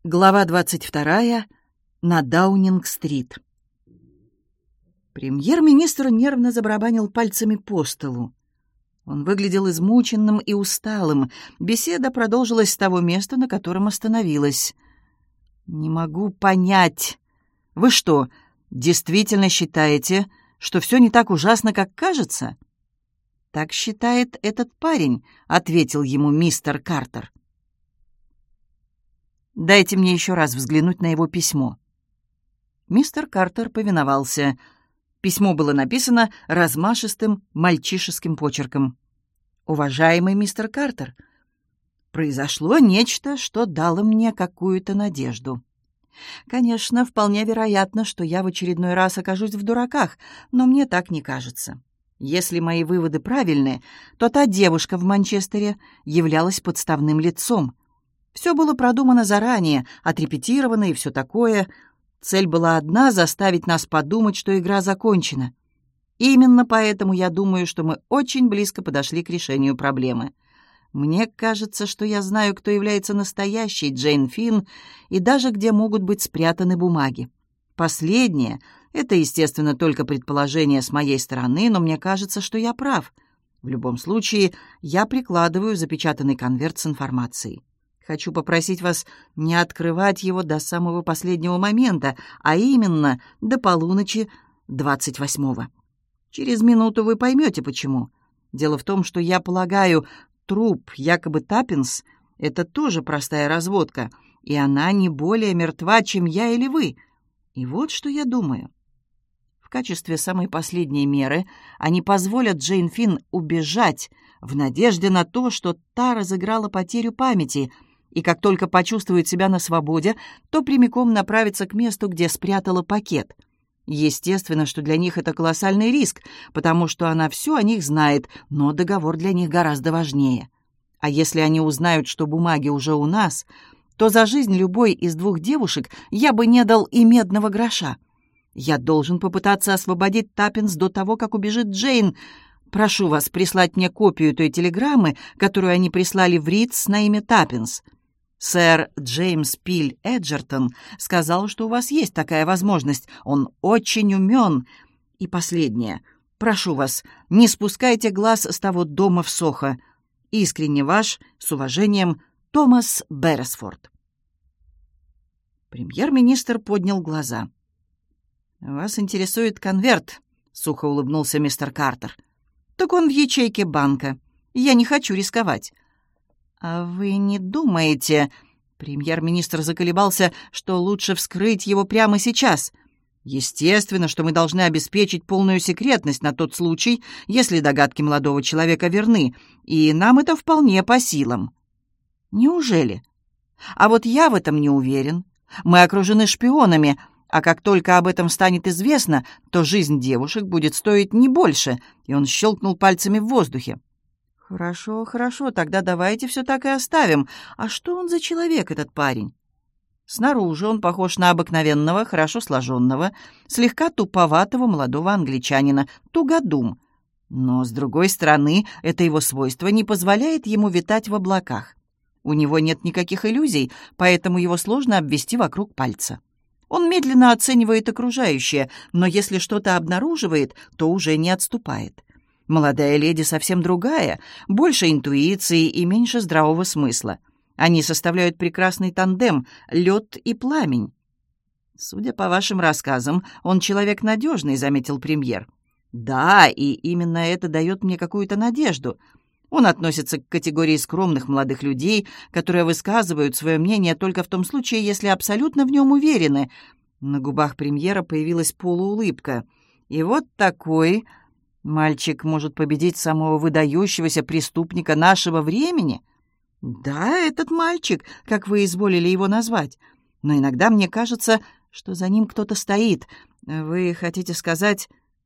Глава 22. На Даунинг-стрит. Премьер-министр нервно забарабанил пальцами по столу. Он выглядел измученным и усталым. Беседа продолжилась с того места, на котором остановилась. «Не могу понять. Вы что, действительно считаете, что все не так ужасно, как кажется?» «Так считает этот парень», — ответил ему мистер Картер. «Дайте мне еще раз взглянуть на его письмо». Мистер Картер повиновался. Письмо было написано размашистым мальчишеским почерком. «Уважаемый мистер Картер, произошло нечто, что дало мне какую-то надежду. Конечно, вполне вероятно, что я в очередной раз окажусь в дураках, но мне так не кажется. Если мои выводы правильны, то та девушка в Манчестере являлась подставным лицом. Все было продумано заранее, отрепетировано и все такое. Цель была одна — заставить нас подумать, что игра закончена. Именно поэтому я думаю, что мы очень близко подошли к решению проблемы. Мне кажется, что я знаю, кто является настоящей Джейн Финн и даже где могут быть спрятаны бумаги. Последнее — это, естественно, только предположение с моей стороны, но мне кажется, что я прав. В любом случае, я прикладываю запечатанный конверт с информацией. Хочу попросить вас не открывать его до самого последнего момента, а именно до полуночи 28-го. Через минуту вы поймете, почему. Дело в том, что я полагаю, труп якобы Таппинс — это тоже простая разводка, и она не более мертва, чем я или вы. И вот что я думаю. В качестве самой последней меры они позволят Джейн Финн убежать в надежде на то, что та разыграла потерю памяти — и как только почувствует себя на свободе, то прямиком направится к месту, где спрятала пакет. Естественно, что для них это колоссальный риск, потому что она все о них знает, но договор для них гораздо важнее. А если они узнают, что бумаги уже у нас, то за жизнь любой из двух девушек я бы не дал и медного гроша. Я должен попытаться освободить Таппинс до того, как убежит Джейн. Прошу вас прислать мне копию той телеграммы, которую они прислали в Ридс на имя Таппинс. Сэр Джеймс Пиль Эджертон сказал, что у вас есть такая возможность. Он очень умен. И последнее. Прошу вас, не спускайте глаз с того дома в Сохо. Искренне ваш, с уважением, Томас Берресфорд. Премьер-министр поднял глаза. «Вас интересует конверт», — сухо улыбнулся мистер Картер. «Так он в ячейке банка. Я не хочу рисковать». «А вы не думаете...» Премьер-министр заколебался, что лучше вскрыть его прямо сейчас. «Естественно, что мы должны обеспечить полную секретность на тот случай, если догадки молодого человека верны, и нам это вполне по силам». «Неужели? А вот я в этом не уверен. Мы окружены шпионами, а как только об этом станет известно, то жизнь девушек будет стоить не больше», и он щелкнул пальцами в воздухе. «Хорошо, хорошо, тогда давайте все так и оставим. А что он за человек, этот парень?» Снаружи он похож на обыкновенного, хорошо сложенного, слегка туповатого молодого англичанина, тугодум. Но, с другой стороны, это его свойство не позволяет ему витать в облаках. У него нет никаких иллюзий, поэтому его сложно обвести вокруг пальца. Он медленно оценивает окружающее, но если что-то обнаруживает, то уже не отступает. Молодая леди совсем другая, больше интуиции и меньше здравого смысла. Они составляют прекрасный тандем — лед и пламень. «Судя по вашим рассказам, он человек надежный», — заметил премьер. «Да, и именно это дает мне какую-то надежду. Он относится к категории скромных молодых людей, которые высказывают свое мнение только в том случае, если абсолютно в нем уверены». На губах премьера появилась полуулыбка. «И вот такой... мальчик может победить самого выдающегося преступника нашего времени?» «Да, этот мальчик, как вы изволили его назвать. Но иногда мне кажется, что за ним кто-то стоит. Вы хотите сказать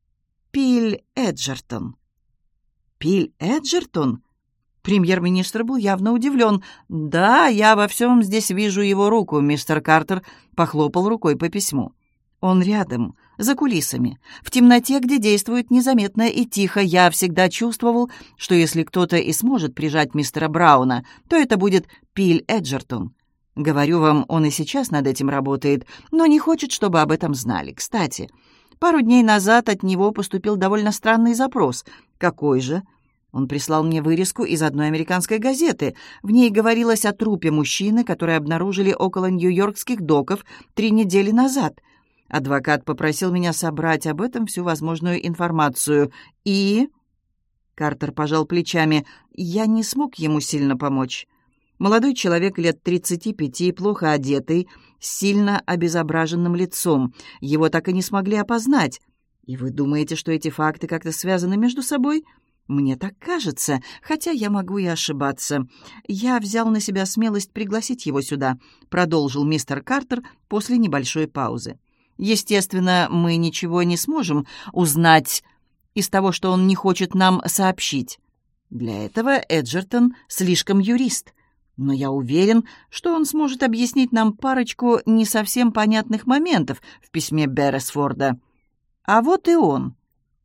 Пиль Эджертон?» «Пиль Эджертон?» Премьер-министр был явно удивлен. «Да, я во всем здесь вижу его руку», — мистер Картер похлопал рукой по письму. «Он рядом, за кулисами, в темноте, где действует незаметно и тихо. Я всегда чувствовал, что если кто-то и сможет прижать мистера Брауна, то это будет Пиль Эджертон. Говорю вам, он и сейчас над этим работает, но не хочет, чтобы об этом знали. Кстати, пару дней назад от него поступил довольно странный запрос. Какой же? Он прислал мне вырезку из одной американской газеты. В ней говорилось о трупе мужчины, который обнаружили около нью-йоркских доков 3 недели назад. Адвокат попросил меня собрать об этом всю возможную информацию. И... Картер пожал плечами. Я не смог ему сильно помочь. Молодой человек лет 35, плохо одетый, с сильно обезображенным лицом. Его так и не смогли опознать. И вы думаете, что эти факты как-то связаны между собой? Мне так кажется, хотя я могу и ошибаться. Я взял на себя смелость пригласить его сюда, продолжил мистер Картер после небольшой паузы. Естественно, мы ничего не сможем узнать из того, что он не хочет нам сообщить. Для этого Эджертон слишком юрист. Но я уверен, что он сможет объяснить нам парочку не совсем понятных моментов в письме Берресфорда. А вот и он.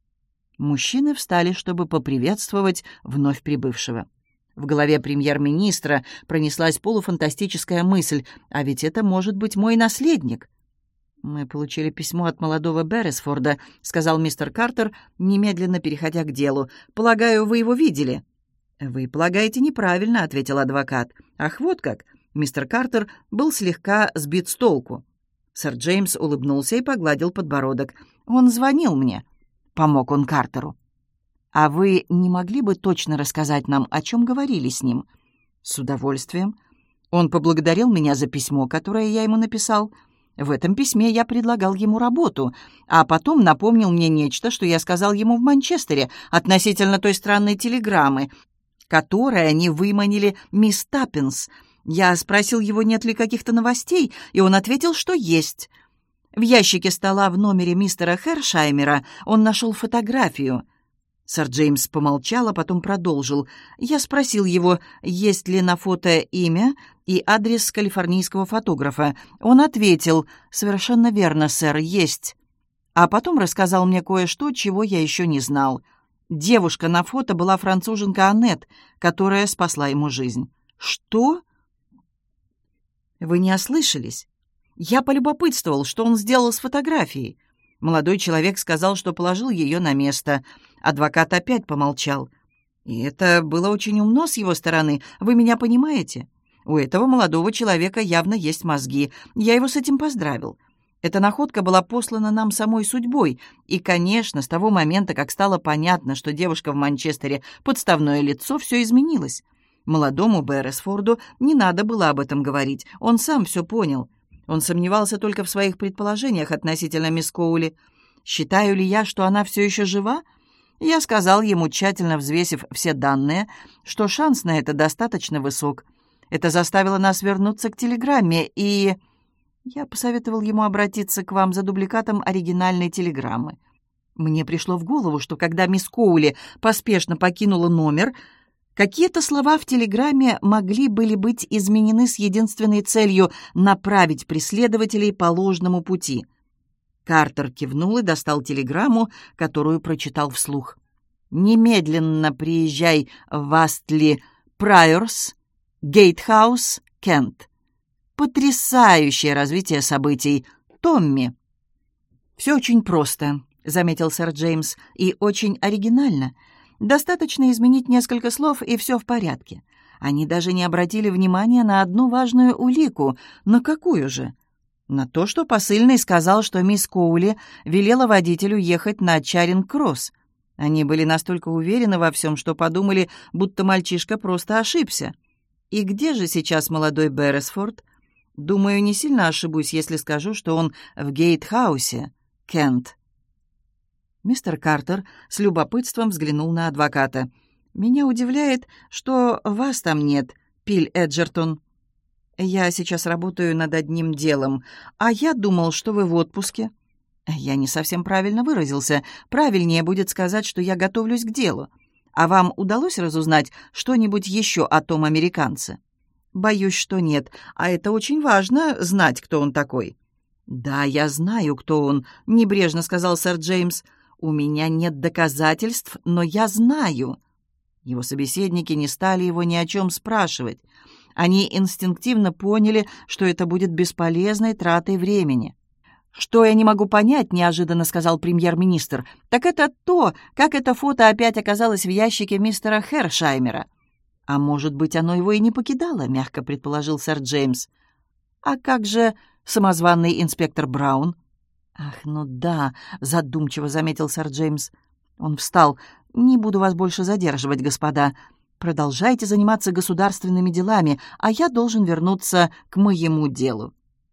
Мужчины встали, чтобы поприветствовать вновь прибывшего. В голове премьер-министра пронеслась полуфантастическая мысль, а ведь это может быть мой наследник. «Мы получили письмо от молодого Берресфорда», — сказал мистер Картер, немедленно переходя к делу. «Полагаю, вы его видели?» «Вы полагаете неправильно», — ответил адвокат. «Ах, вот как!» Мистер Картер был слегка сбит с толку. Сэр Джеймс улыбнулся и погладил подбородок. «Он звонил мне», — помог он Картеру. «А вы не могли бы точно рассказать нам, о чем говорили с ним?» «С удовольствием. Он поблагодарил меня за письмо, которое я ему написал. В этом письме я предлагал ему работу, а потом напомнил мне нечто, что я сказал ему в Манчестере относительно той странной телеграммы, которой они выманили мисс Таппинс. Я спросил его, нет ли каких-то новостей, и он ответил, что есть. В ящике стола в номере мистера Хершаймера он нашел фотографию». Сэр Джеймс помолчал, а потом продолжил. «Я спросил его, есть ли на фото имя и адрес калифорнийского фотографа. Он ответил, совершенно верно, сэр, есть. А потом рассказал мне кое-что, чего я еще не знал. Девушка на фото была француженка Аннет, которая спасла ему жизнь». «Что?» «Вы не ослышались? Я полюбопытствовал, что он сделал с фотографией. Молодой человек сказал, что положил ее на место. Адвокат опять помолчал. И это было очень умно с его стороны, вы меня понимаете? У этого молодого человека явно есть мозги. Я его с этим поздравил. Эта находка была послана нам самой судьбой. И, конечно, с того момента, как стало понятно, что девушка в Манчестере — подставное лицо, все изменилось. Молодому Берресфорду не надо было об этом говорить. Он сам все понял. Он сомневался только в своих предположениях относительно мисс Коули. Считаю ли я, что она все еще жива? Я сказал ему, тщательно взвесив все данные, что шанс на это достаточно высок. Это заставило нас вернуться к телеграмме, и... Я посоветовал ему обратиться к вам за дубликатом оригинальной телеграммы. Мне пришло в голову, что когда мисс Коули поспешно покинула номер, какие-то слова в телеграмме могли были быть изменены с единственной целью направить преследователей по ложному пути. Картер кивнул и достал телеграмму, которую прочитал вслух. «Немедленно приезжай в Астли Прайорс, Гейтхаус, Кент. Потрясающее развитие событий. Томми». «Все очень просто», — заметил сэр Джеймс, — «и очень оригинально. Достаточно изменить несколько слов, и все в порядке. Они даже не обратили внимания на одну важную улику. На какую же? На то, что посыльный сказал, что мисс Коули велела водителю ехать на Чаринг-Кросс. Они были настолько уверены во всем, что подумали, будто мальчишка просто ошибся. И где же сейчас молодой Берресфорд? Думаю, не сильно ошибусь, если скажу, что он в Гейтхаусе, Кент». Мистер Картер с любопытством взглянул на адвоката. «Меня удивляет, что вас там нет, Пиль Эджертон. Я сейчас работаю над одним делом, а я думал, что вы в отпуске». «Я не совсем правильно выразился. Правильнее будет сказать, что я готовлюсь к делу. А вам удалось разузнать что-нибудь еще о том американце?» «Боюсь, что нет. А это очень важно, знать, кто он такой». «Да, я знаю, кто он», — небрежно сказал сэр Джеймс. «У меня нет доказательств, но я знаю». Его собеседники не стали его ни о чем спрашивать. Они инстинктивно поняли, что это будет бесполезной тратой времени. «Что я не могу понять», — неожиданно сказал премьер-министр, «так это то, как это фото опять оказалось в ящике мистера Хершаймера». «А может быть, оно его и не покидало», — мягко предположил сэр Джеймс. «А как же самозваный инспектор Браун?» «Ах, ну да», — задумчиво заметил сэр Джеймс. Он встал. «Не буду вас больше задерживать, господа. Продолжайте заниматься государственными делами, а я должен вернуться к моему делу».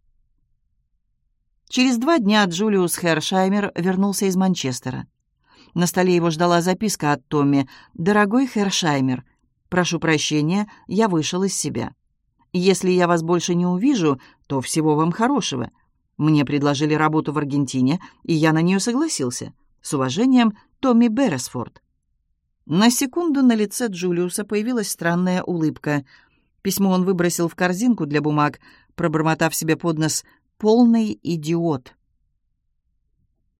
Через 2 дня Джулиус Хершаймер вернулся из Манчестера. На столе его ждала записка от Томми. «Дорогой Хершаймер, прошу прощения, я вышел из себя. Если я вас больше не увижу, то всего вам хорошего. Мне предложили работу в Аргентине, и я на нее согласился. С уважением, Томми Берресфорд». На секунду на лице Джулиуса появилась странная улыбка. Письмо он выбросил в корзинку для бумаг, пробормотав себе под нос: «Полный идиот».